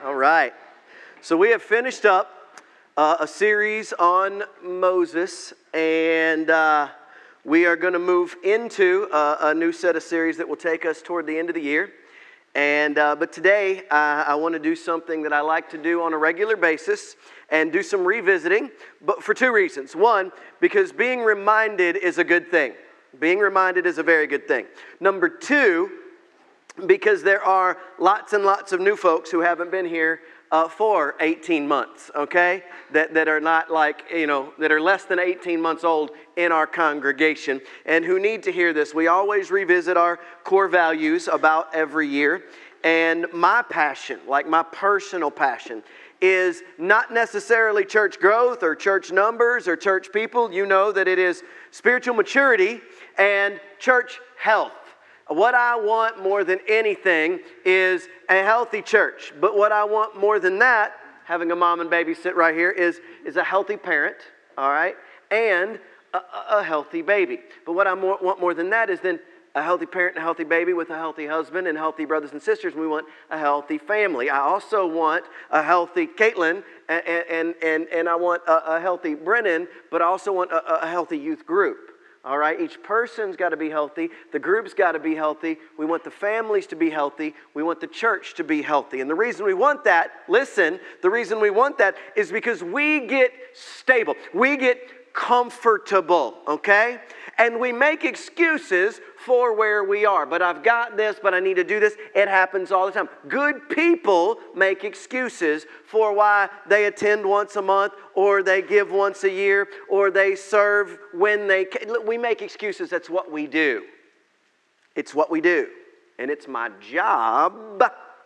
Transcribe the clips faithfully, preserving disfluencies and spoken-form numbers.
All right. So we have finished up uh, a series on Moses, and uh, we are going to move into uh, a new set of series that will take us toward the end of the year. And uh, but today uh, I want to do something that I like to do on a regular basis and do some revisiting, but for two reasons. One, because being reminded is a good thing. Being reminded is a very good thing. Number two, because there are lots and lots of new folks who haven't been here uh, for eighteen months, okay? That that are not like, you know, that are less than eighteen months old in our congregation and who need to hear this. We always revisit our core values about every year. And my passion, like my personal passion, is not necessarily church growth or church numbers or church people. You know that it is spiritual maturity and church health. What I want more than anything is a healthy church. But what I want more than that, having a mom and baby sit right here, is, is a healthy parent, all right, and a, a healthy baby. But what I more, want more than that is then a healthy parent and a healthy baby with a healthy husband and healthy brothers and sisters. We want a healthy family. I also want a healthy Caitlin, and, and, and, and I want a, a healthy Brennan, but I also want a, a healthy youth group. All right, each person's got to be healthy. The group's got to be healthy. We want the families to be healthy. We want the church to be healthy. And the reason we want that, listen, the reason we want that is because we get stable. We get comfortable, okay? And we make excuses for where we are. But I've got this, but I need to do this. It happens all the time. Good people make excuses for why they attend once a month, or they give once a year, or they serve when they can. We make excuses. That's what we do. It's what we do. And it's my job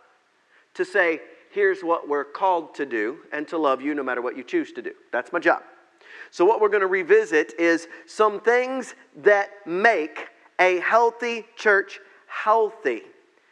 to say, here's what we're called to do, and to love you no matter what you choose to do. That's my job. So what we're going to revisit is some things that make a healthy church healthy.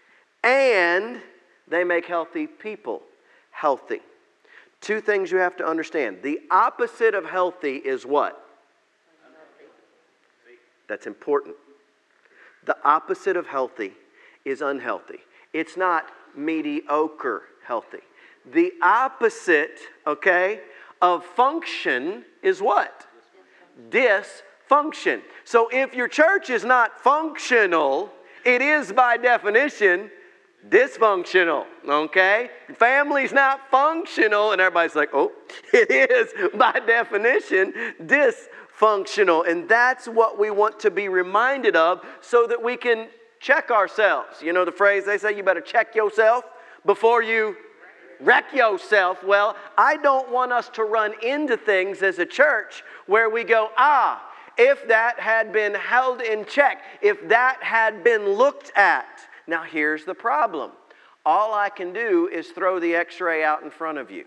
And they make healthy people healthy. Two things you have to understand. The opposite of healthy is what? Unhealthy. That's important. The opposite of healthy is unhealthy. It's not mediocre healthy. The opposite, okay, of function is what? Dysfunction. So if your church is not functional, it is by definition dysfunctional, okay? Family's not functional, and everybody's like, oh, it is by definition dysfunctional. And that's what we want to be reminded of so that we can check ourselves. You know the phrase they say, you better check yourself before you wreck yourself. Well, I don't want us to run into things as a church where we go, ah, if that had been held in check, if that had been looked at. Now, here's the problem. All I can do is throw the x-ray out in front of you.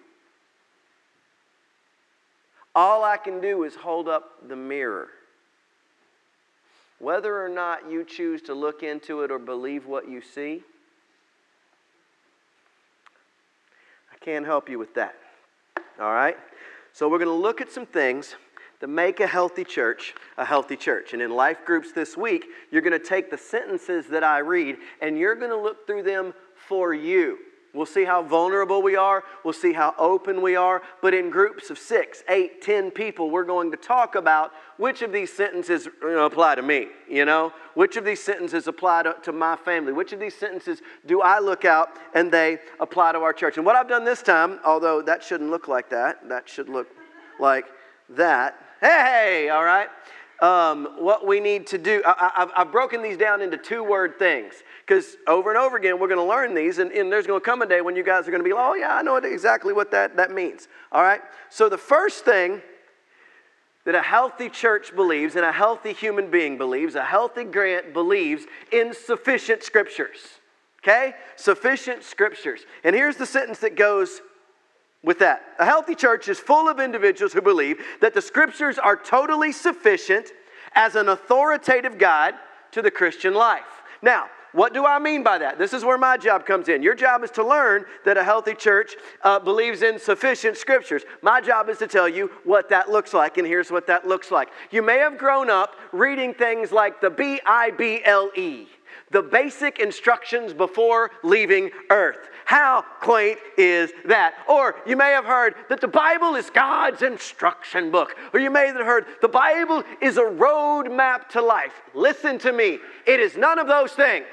All I can do is hold up the mirror. Whether or not you choose to look into it or believe what you see, can't help you with that. All right? So we're going to look at some things that make a healthy church a healthy church. And in life groups this week, you're going to take the sentences that I read and you're going to look through them for you. We'll see how vulnerable we are. We'll see how open we are. But in groups of six, eight, ten people, we're going to talk about which of these sentences you know, apply to me, you know? Which of these sentences apply to, to my family? Which of these sentences do I look out and they apply to our church? And what I've done this time, although that shouldn't look like that. That should look like that. Hey, all right? Um, what we need to do, I, I've, I've broken these down into two-word things. Because over and over again, we're going to learn these, and, and there's going to come a day when you guys are going to be like, oh, yeah, I know exactly what that, that means. All right? So the first thing that a healthy church believes, and a healthy human being believes, a healthy Grant believes in sufficient scriptures. Okay? Sufficient scriptures. And here's the sentence that goes with that. A healthy church is full of individuals who believe that the scriptures are totally sufficient as an authoritative guide to the Christian life. Now, what do I mean by that? This is where my job comes in. Your job is to learn that a healthy church uh, believes in sufficient scriptures. My job is to tell you what that looks like, and here's what that looks like. You may have grown up reading things like the B I B L E, the basic instructions before leaving earth. How quaint is that? Or you may have heard that the Bible is God's instruction book. Or you may have heard the Bible is a road map to life. Listen to me. It is none of those things.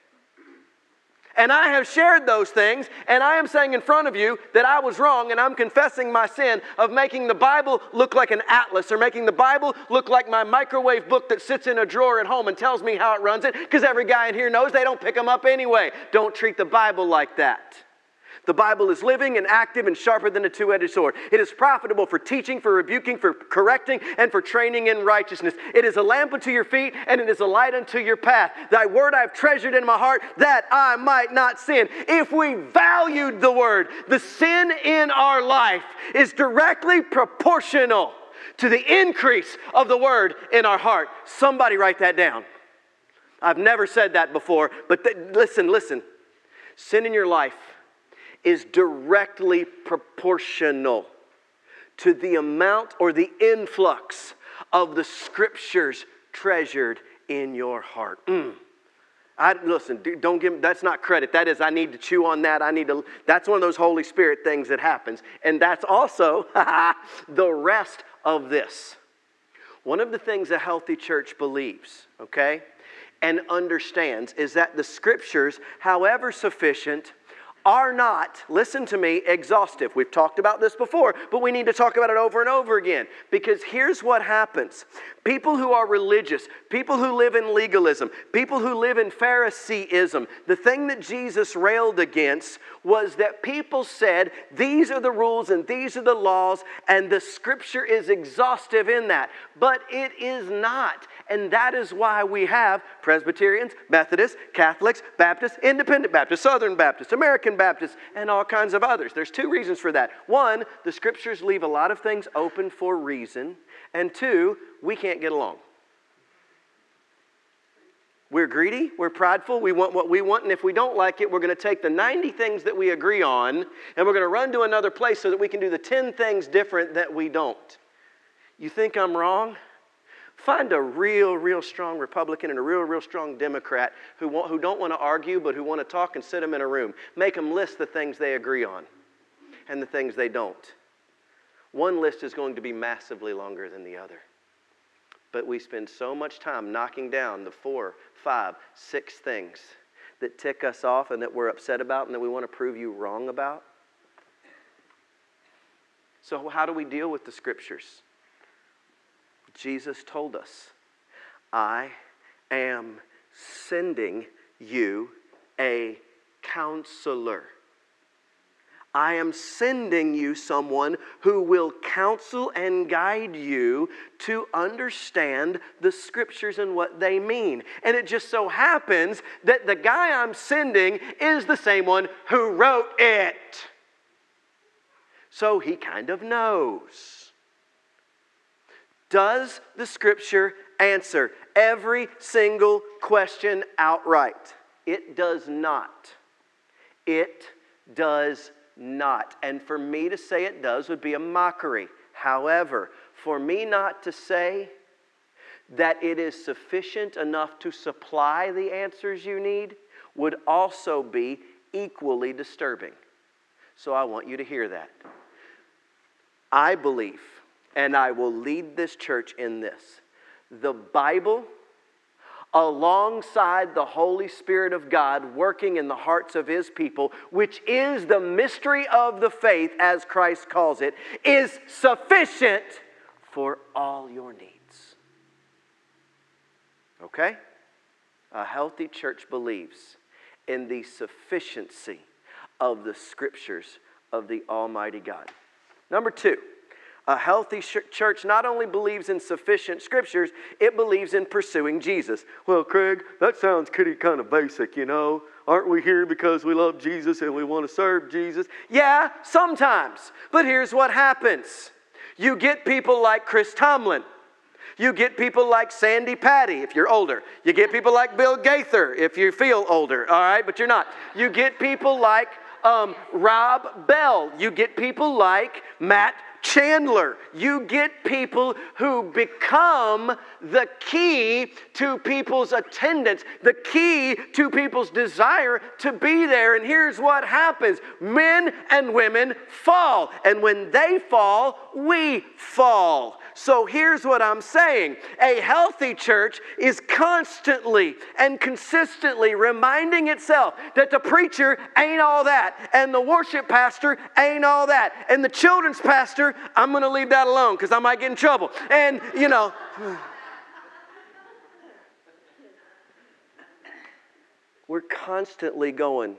And I have shared those things, and I am saying in front of you that I was wrong, and I'm confessing my sin of making the Bible look like an atlas, or making the Bible look like my microwave book that sits in a drawer at home and tells me how it runs it, because every guy in here knows they don't pick them up anyway. Don't treat the Bible like that. The Bible is living and active and sharper than a two-edged sword. It is profitable for teaching, for rebuking, for correcting, and for training in righteousness. It is a lamp unto your feet, and it is a light unto your path. Thy word I have treasured in my heart, that I might not sin. If we valued the word, the sin in our life is directly proportional to the increase of the word in our heart. Somebody write that down. I've never said that before, but th- listen, listen. Sin in your life is directly proportional to the amount or the influx of the Scriptures treasured in your heart. Mm. I, listen, don't give, that's not credit. That is, I need to chew on that. I need to, that's one of those Holy Spirit things that happens. And that's also the rest of this. One of the things a healthy church believes, okay, and understands is that the Scriptures, however sufficient, are not, listen to me, exhaustive. We've talked about this before, but we need to talk about it over and over again. Because here's what happens. People who are religious, people who live in legalism, people who live in Phariseeism, the thing that Jesus railed against was that people said, these are the rules and these are the laws, and the Scripture is exhaustive in that. But it is not. And that is why we have Presbyterians, Methodists, Catholics, Baptists, Independent Baptists, Southern Baptists, American Baptists, and all kinds of others. There's two reasons for that. One, the Scriptures leave a lot of things open for reason. And two, we can't get along. We're greedy, we're prideful, we want what we want, and if we don't like it, we're going to take the ninety things that we agree on, and we're going to run to another place so that we can do the ten things different that we don't. You think I'm wrong? Find a real, real strong Republican and a real, real strong Democrat who, want, who don't want to argue but who want to talk and sit them in a room. Make them list the things they agree on and the things they don't. One list is going to be massively longer than the other. But we spend so much time knocking down the four, five, six things that tick us off and that we're upset about and that we want to prove you wrong about. So how do we deal with the Scriptures? Jesus told us, I am sending you a counselor. I am sending you someone who will counsel and guide you to understand the Scriptures and what they mean. And it just so happens that the guy I'm sending is the same one who wrote it. So he kind of knows. Does the Scripture answer every single question outright? It does not. It does not. And for me to say it does would be a mockery. However, for me not to say that it is sufficient enough to supply the answers you need would also be equally disturbing. So I want you to hear that. I believe, and I will lead this church in this, the Bible, alongside the Holy Spirit of God working in the hearts of His people, which is the mystery of the faith, as Christ calls it, is sufficient for all your needs. Okay? A healthy church believes in the sufficiency of the Scriptures of the Almighty God. Number two, a healthy church not only believes in sufficient Scriptures, it believes in pursuing Jesus. Well, Craig, that sounds pretty kind of basic, you know. Aren't we here because we love Jesus and we want to serve Jesus? Yeah, sometimes. But here's what happens. You get people like Chris Tomlin. You get people like Sandy Patty if you're older. You get people like Bill Gaither if you feel older, all right, but you're not. You get people like um, Rob Bell. You get people like Matt Chandler, you get people who become the key to people's attendance, the key to people's desire to be there. And here's what happens. Men and women fall. And when they fall, we fall. So here's what I'm saying. A healthy church is constantly and consistently reminding itself that the preacher ain't all that, and the worship pastor ain't all that, and the children's pastor, I'm going to leave that alone because I might get in trouble. And, you know, we're constantly going,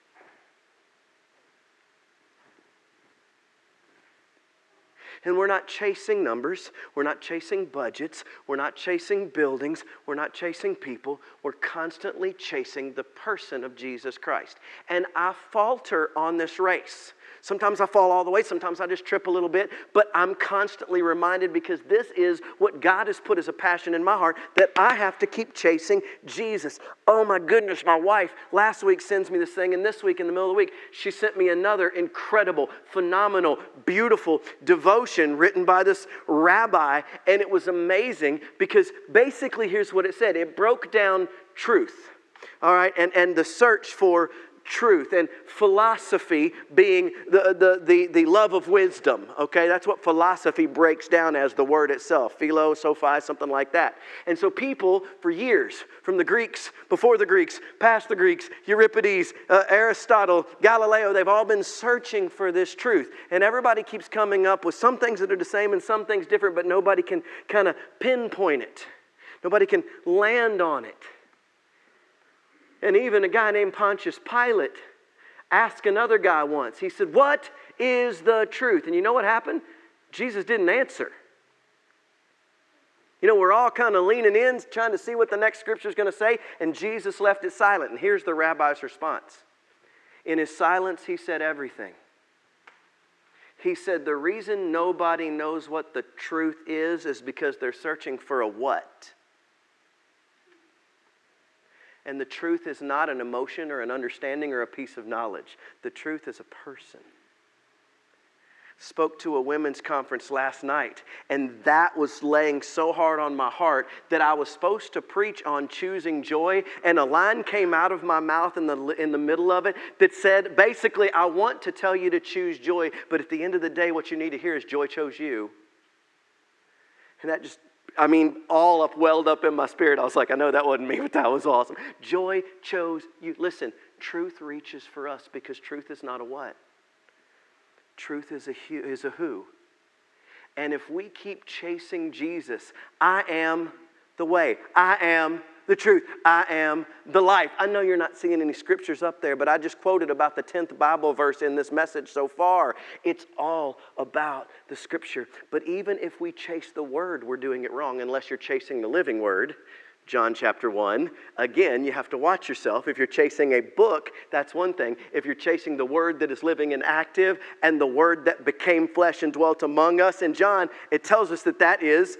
and we're not chasing numbers. We're not chasing budgets. We're not chasing buildings. We're not chasing people. We're constantly chasing the person of Jesus Christ. And I falter on this race. Sometimes I fall all the way. Sometimes I just trip a little bit. But I'm constantly reminded, because this is what God has put as a passion in my heart, that I have to keep chasing Jesus. Oh my goodness, my wife last week sends me this thing, and this week in the middle of the week, she sent me another incredible, phenomenal, beautiful devotion written by this rabbi, and it was amazing because basically here's what it said. It broke down truth, all right, and, and the search for truth, and philosophy being the, the, the, the love of wisdom, okay? That's what philosophy breaks down as, the word itself. Philo, Sophie, something like that. And so people for years, from the Greeks, before the Greeks, past the Greeks, Euripides, uh, Aristotle, Galileo, they've all been searching for this truth. And everybody keeps coming up with some things that are the same and some things different, but nobody can kind of pinpoint it. Nobody can land on it. And even a guy named Pontius Pilate asked another guy once. He said, "What is the truth?" And you know what happened? Jesus didn't answer. You know, we're all kind of leaning in, trying to see what the next scripture is going to say, and Jesus left it silent. And here's the rabbi's response. In his silence, he said everything. He said, the reason nobody knows what the truth is is because they're searching for a what. And the truth is not an emotion or an understanding or a piece of knowledge. The truth is a person. Spoke to a women's conference last night, and that was laying so hard on my heart that I was supposed to preach on choosing joy, and a line came out of my mouth in the, in the middle of it that said, basically, I want to tell you to choose joy, but at the end of the day, what you need to hear is joy chose you. And that just, I mean, all up, welled up in my spirit. I was like, I know that wasn't me, but that was awesome. Joy chose you. Listen, truth reaches for us because truth is not a what. Truth is a, is a who. And if we keep chasing Jesus, I am the way. I am the truth. I am the life. I know you're not seeing any scriptures up there, but I just quoted about the tenth Bible verse in this message so far. It's all about the scripture. But even if we chase the word, we're doing it wrong unless you're chasing the living word. John chapter one. Again, you have to watch yourself. If you're chasing a book, that's one thing. If you're chasing the word that is living and active and the word that became flesh and dwelt among us, in John, it tells us that that is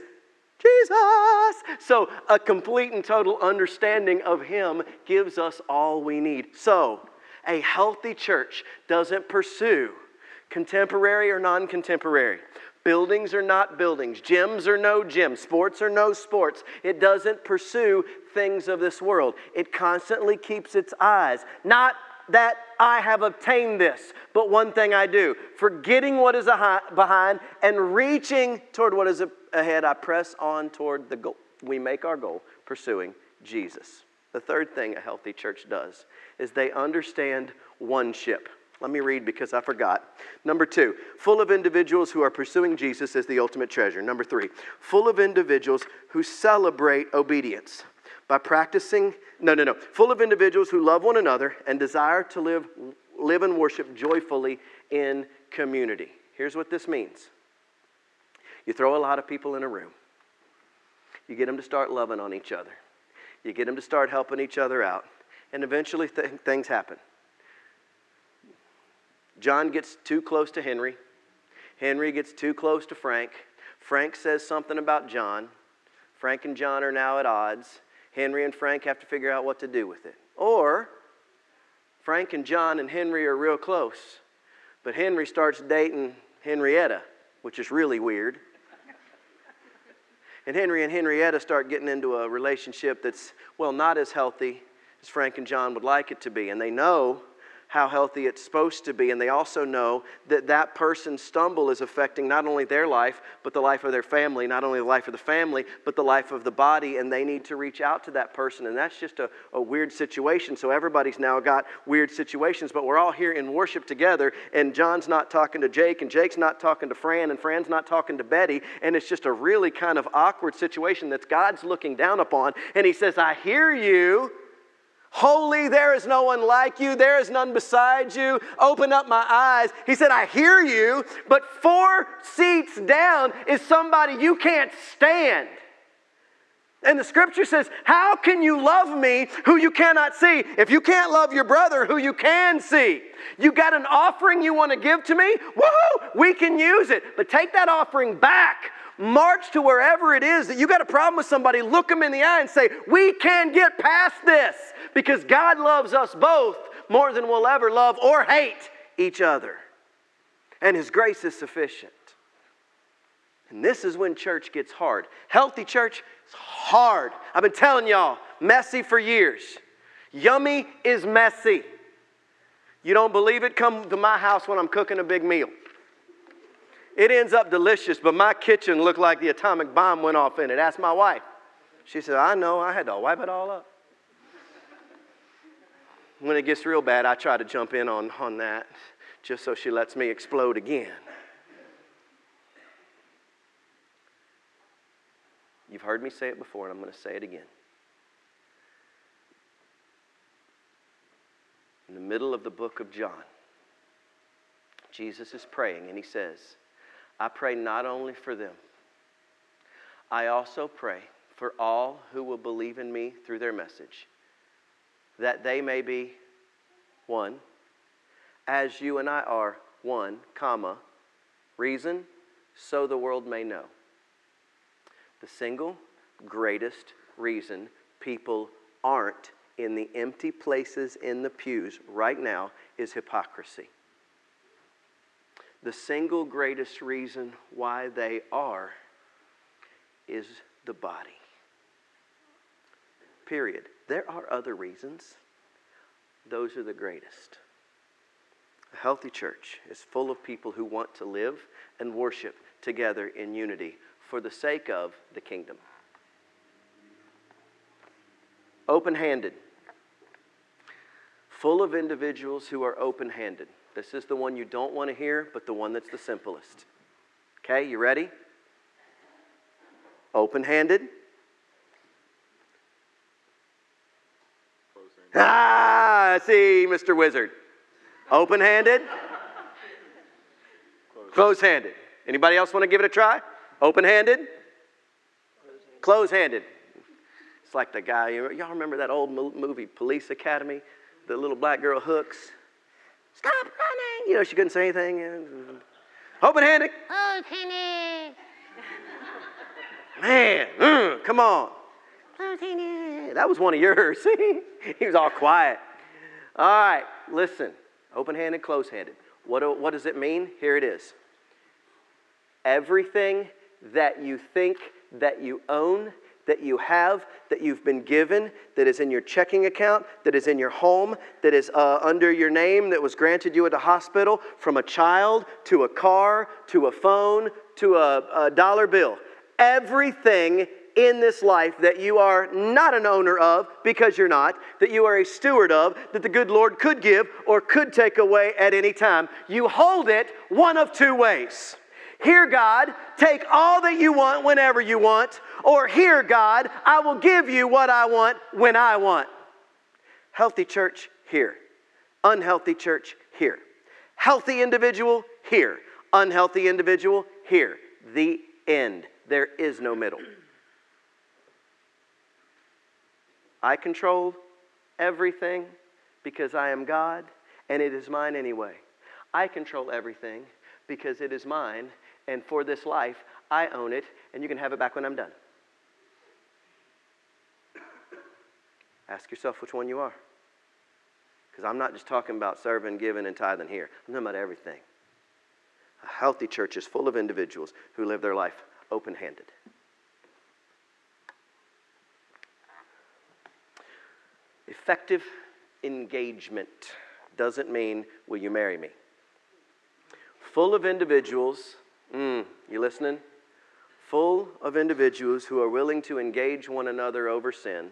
Jesus. So a complete and total understanding of him gives us all we need. So a healthy church doesn't pursue contemporary or non-contemporary. Buildings are not buildings. Gyms are no gyms. Sports are no sports. It doesn't pursue things of this world. It constantly keeps its eyes. Not that I have obtained this, but one thing I do. Forgetting what is behind and reaching toward what is ahead, I press on toward the goal. We make our goal pursuing Jesus. The third thing a healthy church does is they understand oneship. Let me read because I forgot. Number two, full of individuals who are pursuing Jesus as the ultimate treasure. Number three, full of individuals who celebrate obedience by practicing, no, no, no, full of individuals who love one another and desire to live, live and worship joyfully in community. Here's what this means. You throw a lot of people in a room. You get them to start loving on each other. You get them to start helping each other out. And eventually th- things happen. John gets too close to Henry. Henry gets too close to Frank. Frank says something about John. Frank and John are now at odds. Henry and Frank have to figure out what to do with it. Or Frank and John and Henry are real close, but Henry starts dating Henrietta which is really weird. And Henry and Henrietta start getting into a relationship that's, well, not as healthy as Frank and John would like it to be. And they know how healthy it's supposed to be. And they also know that that person's stumble is affecting not only their life, but the life of their family. Not only the life of the family, but the life of the body. And they need to reach out to that person. And that's just a, a weird situation. So everybody's now got weird situations. But we're all here in worship together. And John's not talking to Jake. And Jake's not talking to Fran. And Fran's not talking to Betty. And it's just a really kind of awkward situation that God's looking down upon. And he says, I hear you. Holy, there is no one like you. There is none beside you. Open up my eyes. He said, I hear you, but four seats down is somebody you can't stand. And the scripture says, how can you love me who you cannot see? If you can't love your brother who you can see. You got an offering you want to give to me? Woohoo! We can use it. But take that offering back. March to wherever it is that you got a problem with somebody. Look them in the eye and say, we can get past this. Because God loves us both more than we'll ever love or hate each other. And His grace is sufficient. And this is when church gets hard. Healthy church is hard. I've been telling y'all, messy for years. Yummy is messy. You don't believe it? Come to my house when I'm cooking a big meal. It ends up delicious, but my kitchen looked like the atomic bomb went off in it. Ask my wife. She said, I know, I had to wipe it all up. When it gets real bad, I try to jump in on, on that just so she lets me explode again. You've heard me say it before, and I'm going to say it again. In the middle of the book of John, Jesus is praying, and He says, I pray not only for them, I also pray for all who will believe in me through their message, that they may be one, as you and I are one, comma, reason, so the world may know. The single greatest reason people aren't in the empty places in the pews right now is hypocrisy. The single greatest reason why they are is the body. Period. There are other reasons. Those are the greatest. A healthy church is full of people who want to live and worship together in unity for the sake of the kingdom. Open-handed. Full of individuals who are open-handed. This is the one you don't want to hear, but the one that's the simplest. Okay, you ready? Open-handed. Ah, I see, Mister Wizard. Open-handed. Close-handed. Anybody else want to give it a try? Open-handed. Close-handed. It's like the guy, y'all remember that old movie, Police Academy? The little black girl Hooks. Stop running! You know, she couldn't say anything. Open-handed. Open-handed. Man, mm, come on. That was one of yours. He was all quiet. All right, listen. Open-handed, close-handed. What, what does it mean? Here it is. Everything that you think that you own, that you have, that you've been given, that is in your checking account, that is in your home, that is uh, under your name, that was granted you at the hospital, from a child to a car to a phone to a, a dollar bill. Everything in this life that you are not an owner of, because you're not, that you are a steward of, that the good Lord could give or could take away at any time. You hold it one of two ways. Here, God, take all that you want whenever you want, or here, God, I will give you what I want when I want. Healthy church, here. Unhealthy church, here. Healthy individual, here. Unhealthy individual, here. The end. There is no middle. I control everything because I am God, and it is mine anyway. I control everything because it is mine, and for this life, I own it, and you can have it back when I'm done. Ask yourself which one you are. Because I'm not just talking about serving, giving, and tithing here. I'm talking about everything. A healthy church is full of individuals who live their life open-handed. Effective engagement doesn't mean, will you marry me? Full of individuals, mm, you listening? Full of individuals who are willing to engage one another over sin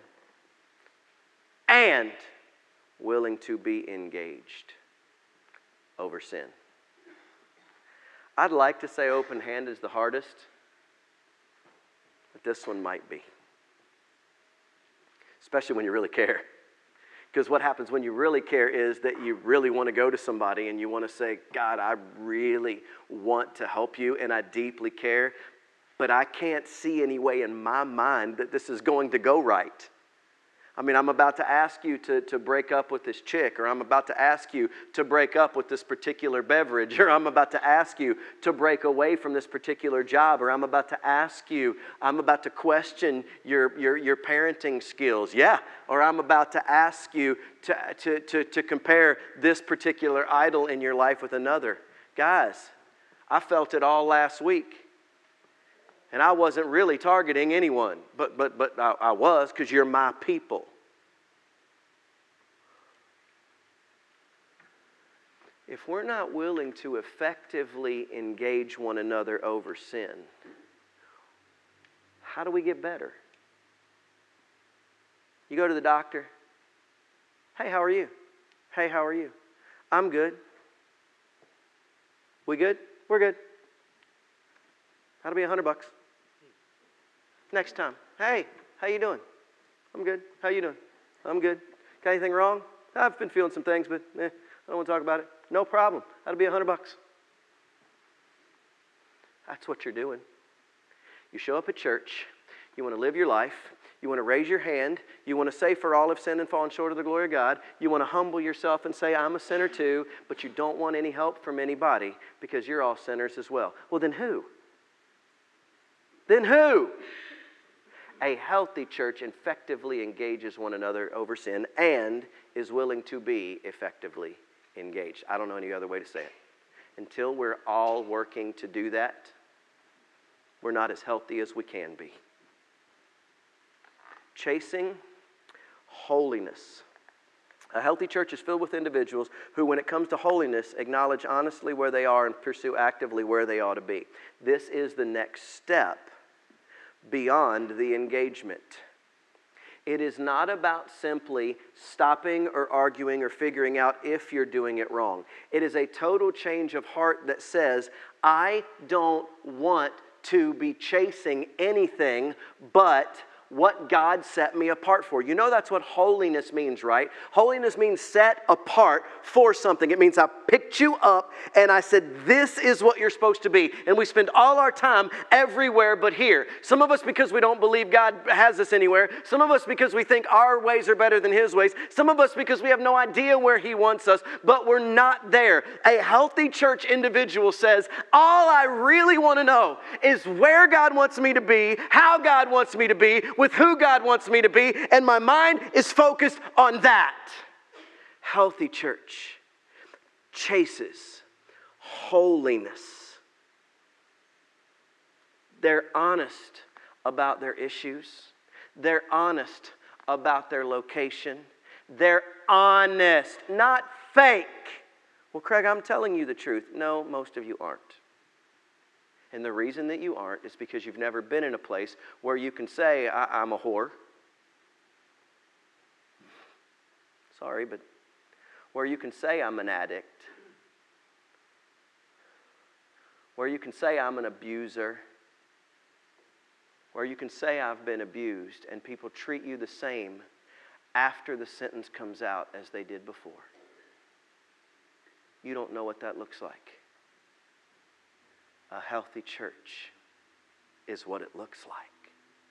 and willing to be engaged over sin. I'd like to say open hand is the hardest, but this one might be. Especially when you really care. Because what happens when you really care is that you really want to go to somebody and you want to say, God, I really want to help you and I deeply care, but I can't see any way in my mind that this is going to go right. I mean, I'm about to ask you to, to break up with this chick, or I'm about to ask you to break up with this particular beverage, or I'm about to ask you to break away from this particular job, or I'm about to ask you, I'm about to question your, your, your parenting skills. Yeah, or I'm about to ask you to, to, to, to compare this particular idol in your life with another. Guys, I felt it all last week. And I wasn't really targeting anyone, but but but I, I was, because you're my people. If we're not willing to effectively engage one another over sin, how do we get better? You go to the doctor. Hey, how are you? Hey, how are you? I'm good. We good? We're good. That'll be a hundred bucks. Next time. Hey, how you doing? I'm good. How you doing? I'm good. Got anything wrong? I've been feeling some things, but eh, I don't want to talk about it. No problem. That'll be a hundred bucks. That's what you're doing. You show up at church. You want to live your life. You want to raise your hand. You want to say, for all have sinned and fallen short of the glory of God. You want to humble yourself and say, I'm a sinner too, but you don't want any help from anybody because you're all sinners as well. Well, then who? Then who? A healthy church effectively engages one another over sin and is willing to be effectively engaged. I don't know any other way to say it. Until we're all working to do that, we're not as healthy as we can be. Chasing holiness. A healthy church is filled with individuals who, when it comes to holiness, acknowledge honestly where they are and pursue actively where they ought to be. This is the next step beyond the engagement. It is not about simply stopping or arguing or figuring out if you're doing it wrong. It is a total change of heart that says, I don't want to be chasing anything but what God set me apart for. You know that's what holiness means, right? Holiness means set apart for something. It means I picked you up and I said, this is what you're supposed to be. And we spend all our time everywhere but here. Some of us because we don't believe God has us anywhere. Some of us because we think our ways are better than His ways. Some of us because we have no idea where He wants us, but we're not there. A healthy church individual says, all I really want to know is where God wants me to be, how God wants me to be, with who God wants me to be, and my mind is focused on that. Healthy church chases holiness. They're honest about their issues. They're honest about their location. They're honest, not fake. Well, Craig, I'm telling you the truth. No, most of you aren't. And the reason that you aren't is because you've never been in a place where you can say, I- I'm a whore. Sorry, but where you can say I'm an addict. Where you can say I'm an abuser. Where you can say I've been abused and people treat you the same after the sentence comes out as they did before. You don't know what that looks like. A healthy church is what it looks like.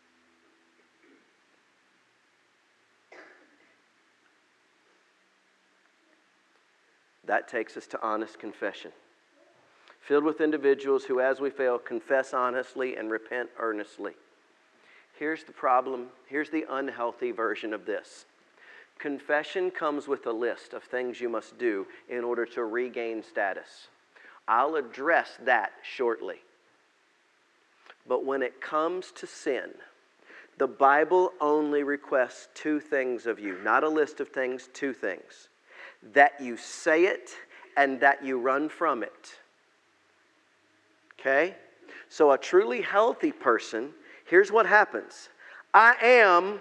That takes us to honest confession. Filled with individuals who, as we fail, confess honestly and repent earnestly. Here's the problem. Here's the unhealthy version of this. Confession comes with a list of things you must do in order to regain status. I'll address that shortly. But when it comes to sin, the Bible only requests two things of you. Not a list of things, two things. That you say it and that you run from it. Okay? So a truly healthy person, here's what happens. I am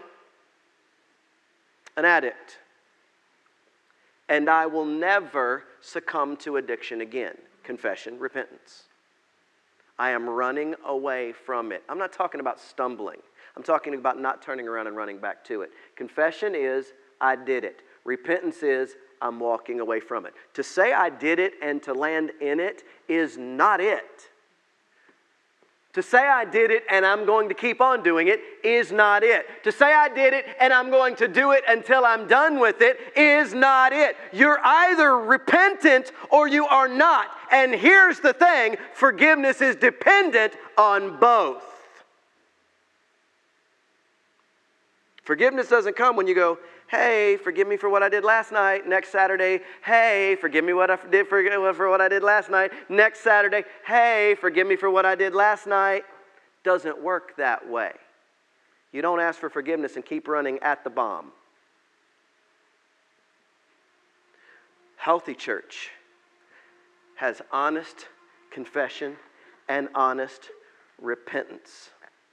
an addict. And I will never succumb to addiction again. Confession, repentance. I am running away from it. I'm not talking about stumbling. I'm talking about not turning around and running back to it. Confession is, I did it. Repentance is, I'm walking away from it. To say I did it and to land in it is not it. To say I did it and I'm going to keep on doing it is not it. To say I did it and I'm going to do it until I'm done with it is not it. You're either repentant or you are not. And here's the thing, forgiveness is dependent on both. Forgiveness doesn't come when you go, hey, forgive me for what I did last night. Next Saturday, hey, forgive me what I did for, for what I did last night. Next Saturday, hey, forgive me for what I did last night. Doesn't work that way. You don't ask for forgiveness and keep running at the bomb. Healthy church has honest confession and honest repentance.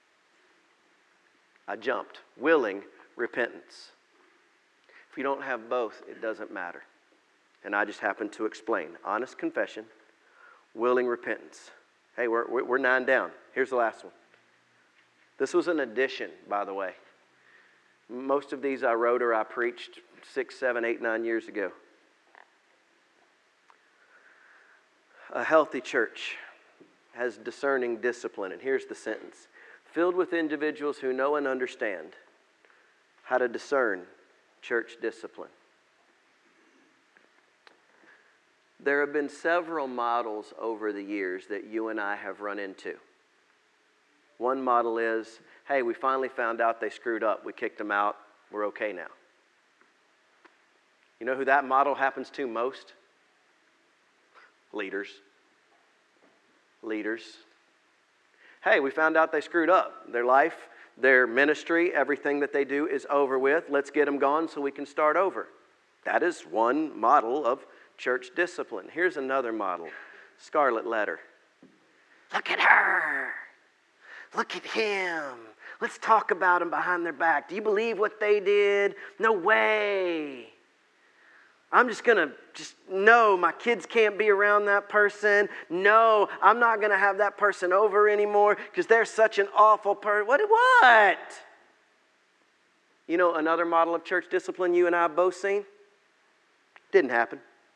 I jumped. Willing repentance. If you don't have both, it doesn't matter. And I just happened to explain. Honest confession, willing repentance. Hey, we're, we're nine down. Here's the last one. This was an addition, by the way. Most of these I wrote or I preached six, seven, eight, nine years ago. A healthy church has discerning discipline. And here's the sentence. Filled with individuals who know and understand how to discern church discipline. There have been several models over the years that you and I have run into. One model is, hey, we finally found out they screwed up. We kicked them out. We're okay now. You know who that model happens to most? Leaders. Leaders. Hey, we found out they screwed up. Their life, their ministry, everything that they do is over with. Let's get them gone so we can start over. That is one model of church discipline. Here's another model. Scarlet Letter. Look at her. Look at him. Let's talk about them behind their back. Do you believe what they did? No way. I'm just going to just, no, my kids can't be around that person. No, I'm not going to have that person over anymore because they're such an awful person. What? What? You know, another model of church discipline you and I have both seen? Didn't happen.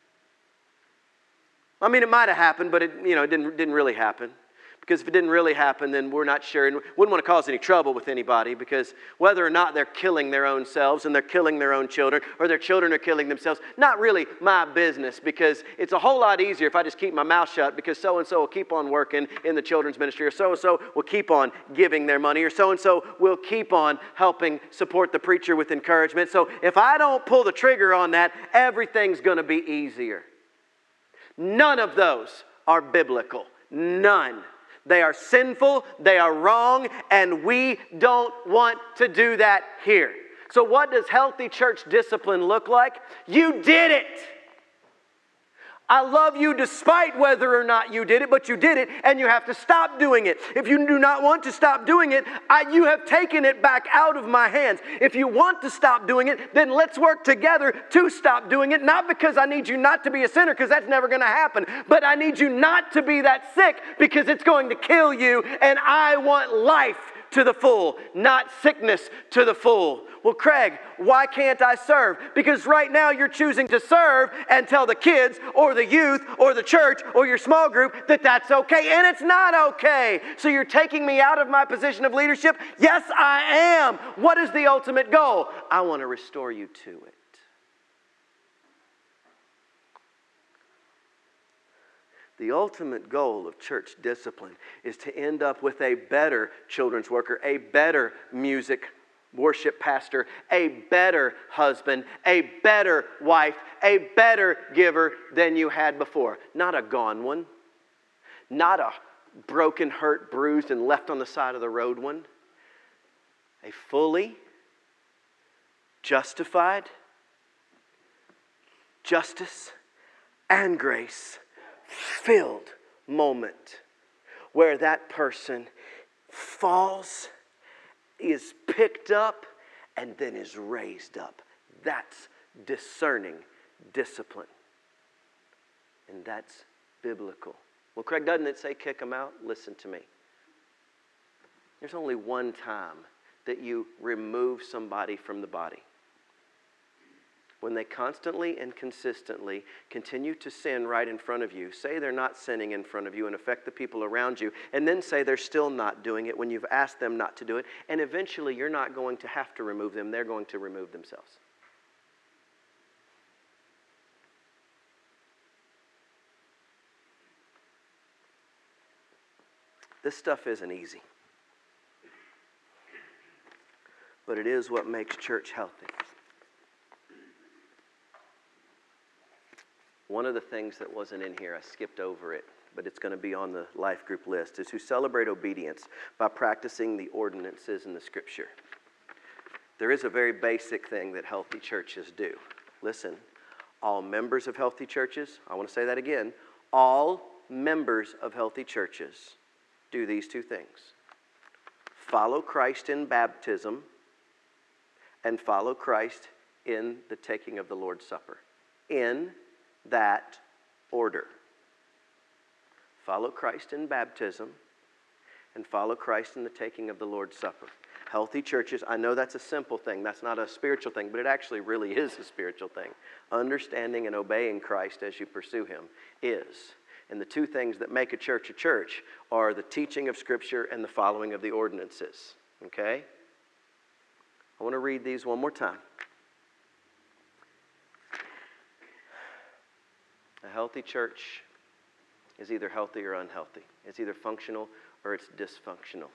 I mean, it might have happened, but it, you know, it didn't, didn't really happen. Because if it didn't really happen, then we're not sure and wouldn't want to cause any trouble with anybody, because whether or not they're killing their own selves and they're killing their own children or their children are killing themselves, not really my business, because it's a whole lot easier if I just keep my mouth shut, because so-and-so will keep on working in the children's ministry, or so-and-so will keep on giving their money, or so-and-so will keep on helping support the preacher with encouragement. So if I don't pull the trigger on that, everything's going to be easier. None of those are biblical. None. They are sinful, they are wrong, and we don't want to do that here. So what does healthy church discipline look like? You did it. I love you despite whether or not you did it, but you did it, and you have to stop doing it. If you do not want to stop doing it, I, you have taken it back out of my hands. If you want to stop doing it, then let's work together to stop doing it, not because I need you not to be a sinner, because that's never going to happen, but I need you not to be that sick, because it's going to kill you, and I want life to the full, not sickness to the full. Well, Craig, why can't I serve? Because right now you're choosing to serve and tell the kids or the youth or the church or your small group that that's okay, and it's not okay. So you're taking me out of my position of leadership? Yes, I am. What is the ultimate goal? I want to restore you to it. The ultimate goal of church discipline is to end up with a better children's worker, a better music worship pastor, a better husband, a better wife, a better giver than you had before. Not a gone one. Not a broken, hurt, bruised, and left on the side of the road one. A fully justified, justice and grace filled moment where that person falls, is picked up, and then is raised up. That's discerning discipline. And that's biblical. Well, Craig, doesn't it say kick them out? Listen to me. There's only one time that you remove somebody from the body. When they constantly and consistently continue to sin right in front of you, say they're not sinning in front of you and affect the people around you, and then say they're still not doing it when you've asked them not to do it, and eventually you're not going to have to remove them, they're going to remove themselves. This stuff isn't easy, but it is what makes church healthy. One of the things that wasn't in here, I skipped over it, but it's going to be on the life group list, is to celebrate obedience by practicing the ordinances in the Scripture. There is a very basic thing that healthy churches do. Listen, all members of healthy churches, I want to say that again, all members of healthy churches do these two things. Follow Christ in baptism and follow Christ in the taking of the Lord's Supper. In that order. Follow Christ in baptism and follow Christ in the taking of the Lord's Supper. Healthy churches, I know that's a simple thing. That's not a spiritual thing, but it actually really is a spiritual thing. Understanding and obeying Christ as you pursue Him is. And the two things that make a church a church are the teaching of Scripture and the following of the ordinances. Okay? I want to read these one more time. A healthy church is either healthy or unhealthy. It's either functional or it's dysfunctional.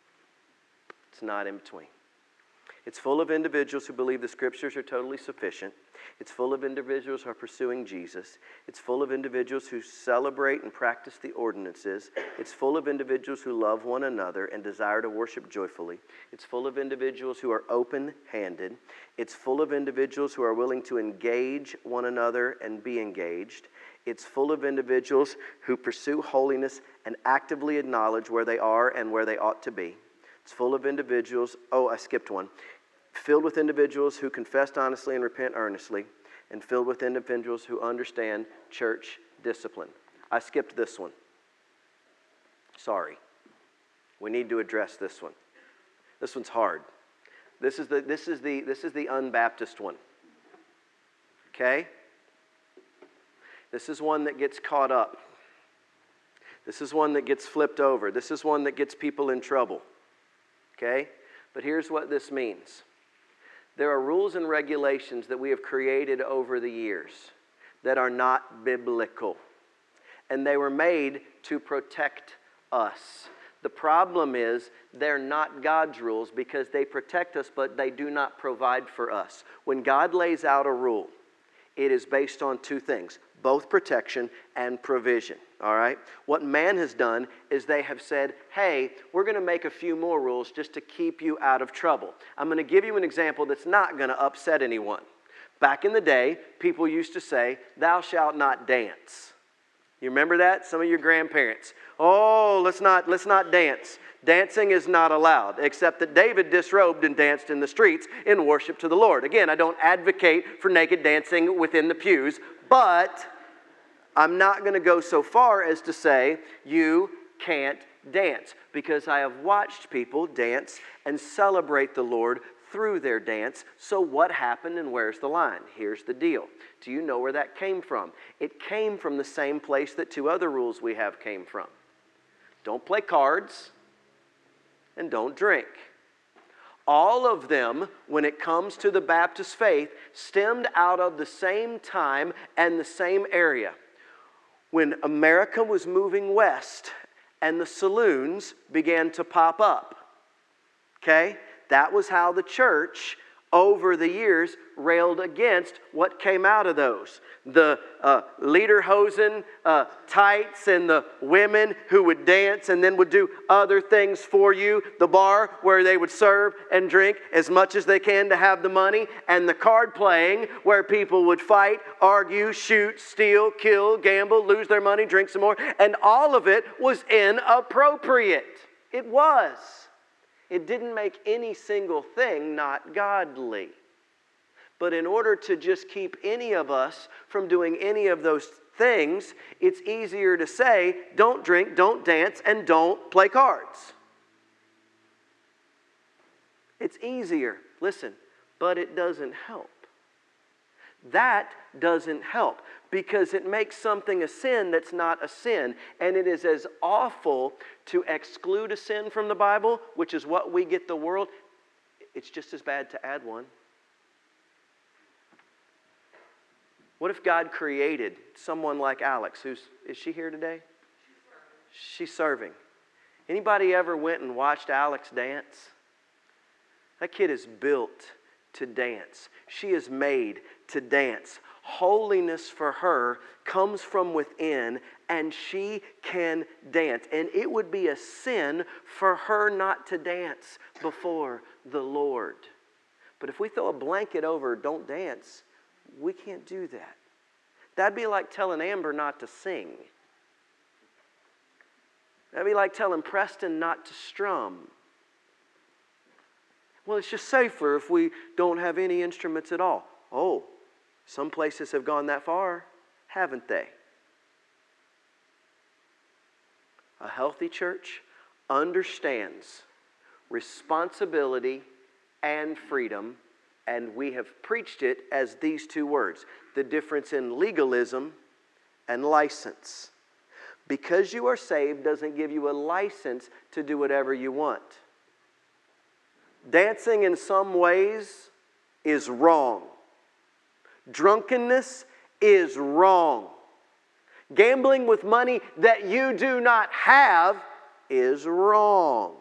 It's not in between. It's full of individuals who believe the Scriptures are totally sufficient. It's full of individuals who are pursuing Jesus. It's full of individuals who celebrate and practice the ordinances. It's full of individuals who love one another and desire to worship joyfully. It's full of individuals who are open-handed. It's full of individuals who are willing to engage one another and be engaged. It's full of individuals who pursue holiness and actively acknowledge where they are and where they ought to be. It's full of individuals, oh, I skipped one. Filled with individuals who confess honestly and repent earnestly, and filled with individuals who understand church discipline. I skipped this one. Sorry. We need to address this one. This one's hard. This is the this is the this is the unbaptist one. Okay? This is one that gets caught up. This is one that gets flipped over. This is one that gets people in trouble. Okay? But here's what this means. There are rules and regulations that we have created over the years that are not biblical. And they were made to protect us. The problem is they're not God's rules because they protect us, but they do not provide for us. When God lays out a rule, it is based on two things, both protection and provision. All right? What man has done is they have said, hey, we're going to make a few more rules just to keep you out of trouble. I'm going to give you an example that's not going to upset anyone. Back in the day, people used to say, thou shalt not dance. You remember that? Some of your grandparents. Oh, let's not, let's not dance. Dancing is not allowed, except that David disrobed and danced in the streets in worship to the Lord. Again, I don't advocate for naked dancing within the pews, but I'm not going to go so far as to say you can't dance, because I have watched people dance and celebrate the Lord through their dance. So what happened and where's the line? Here's the deal. Do you know where that came from? It came from the same place that two other rules we have came from. Don't play cards and don't drink. All of them, when it comes to the Baptist faith, stemmed out of the same time and the same area. When America was moving west and the saloons began to pop up. Okay? That was how the church over the years railed against what came out of those. The uh, lederhosen uh, tights and the women who would dance and then would do other things for you. The bar where they would serve and drink as much as they can to have the money. And the card playing where people would fight, argue, shoot, steal, kill, gamble, lose their money, drink some more. And all of it was inappropriate. It was. It didn't make any single thing not godly. But in order to just keep any of us from doing any of those things, it's easier to say, don't drink, don't dance, and don't play cards. It's easier. Listen, but it doesn't help. That doesn't help because it makes something a sin that's not a sin. And it is as awful to exclude a sin from the Bible, which is what we get the world. It's just as bad to add one. What if God created someone like Alex? Who's, is she here today? She's serving. Anybody ever went and watched Alex dance? That kid is built to dance. She is made to dance. Holiness for her comes from within, and she can dance. And it would be a sin for her not to dance before the Lord. But if we throw a blanket over, don't dance, we can't do that. That'd be like telling Amber not to sing. That'd be like telling Preston not to strum. Well, it's just safer if we don't have any instruments at all. Oh, some places have gone that far, haven't they? A healthy church understands responsibility and freedom, and we have preached it as these two words, the difference in legalism and license. Because you are saved doesn't give you a license to do whatever you want. Dancing in some ways is wrong. Drunkenness is wrong. Gambling with money that you do not have is wrong.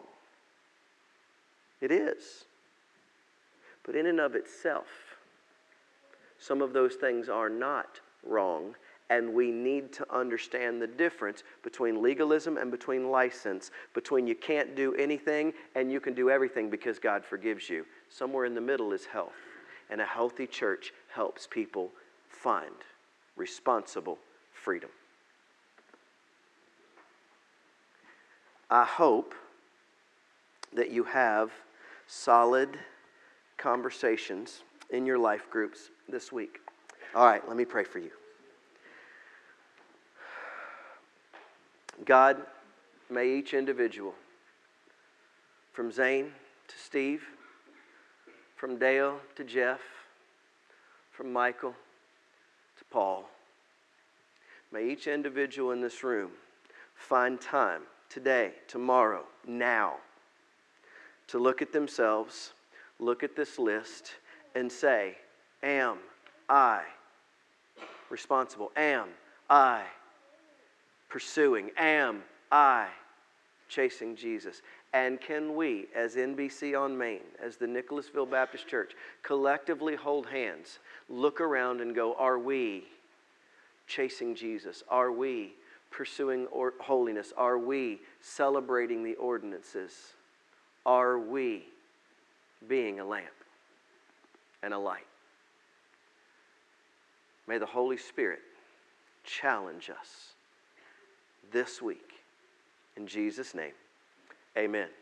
It is. But in and of itself, some of those things are not wrong, and we need to understand the difference between legalism and between license, between you can't do anything and you can do everything because God forgives you. Somewhere in the middle is health, and a healthy church helps people find responsible freedom. I hope that you have solid conversations in your life groups this week. All right, let me pray for you. God, may each individual, from Zane to Steve, from Dale to Jeff, from Michael to Paul, may each individual in this room find time today, tomorrow, now, to look at themselves, look at this list, and say, am I responsible? Am I pursuing? Am I chasing Jesus? And can we, as N B C on Main, as the Nicholasville Baptist Church, collectively hold hands, look around and go, are we chasing Jesus? Are we pursuing or holiness? Are we celebrating the ordinances? Are we being a lamp and a light? May the Holy Spirit challenge us this week. In Jesus' name, amen.